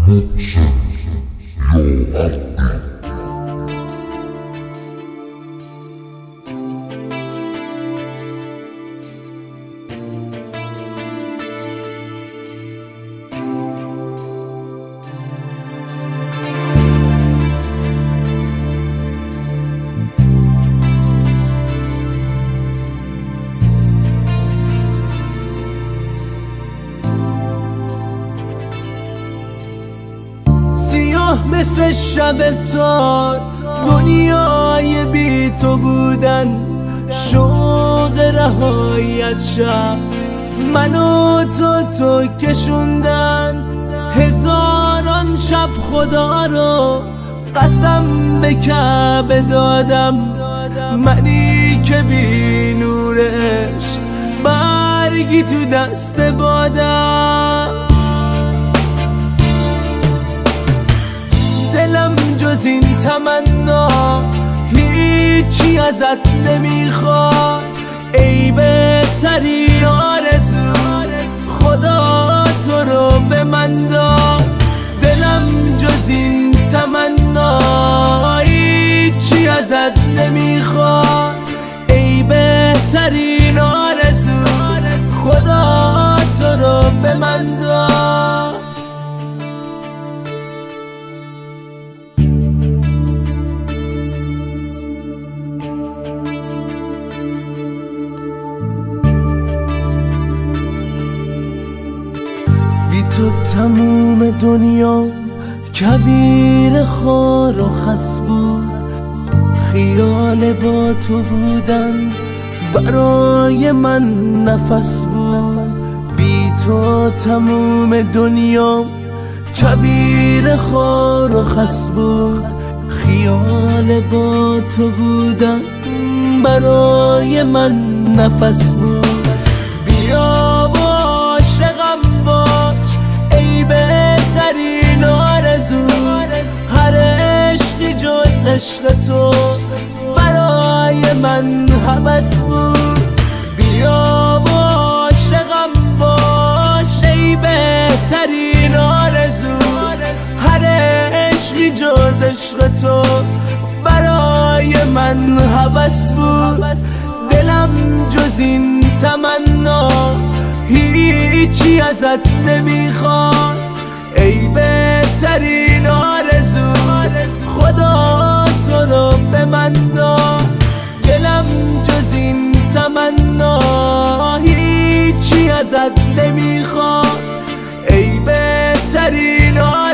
محسن یا عبدی. مثل شب تار دنیای بی تو بودن، شوق رهایی از شب منو تو کشوندن. هزاران شب خدا رو قسم به کعبه دادم، منی که بی نور عشق برگی تو دست بادم. دلم جز این تمنا هیچی ازت نمیخواد، ای بهترین آرزو خدا تو رو به من داد. دلم جز این تمنا هیچی ازت نمیخواد، ای بهترین آرزو خدا تو رو به من داد. تو تموم دنیا کویر خار و خس بود، خیال با تو بودن برای من نفس بود. بی تو تموم دنیا کویر خار و خس بود، خیال با تو بودن برای من نفس بود. بیا و عاشقم باش ای بهترین آرزو، هر عشقی جز عشق تو برای من هوس بود. بیا و عاشقم باش ای بهترین آرزو، هر عشقی جز عشق تو برای من هوس بود. دلم جز این تمنا هیچی ازت نمیخواد، ای بهترین آرزو خدا تو رو به من داد. دلم جز این تمنا هیچی ازت نمیخواد، ای بهترین آرزو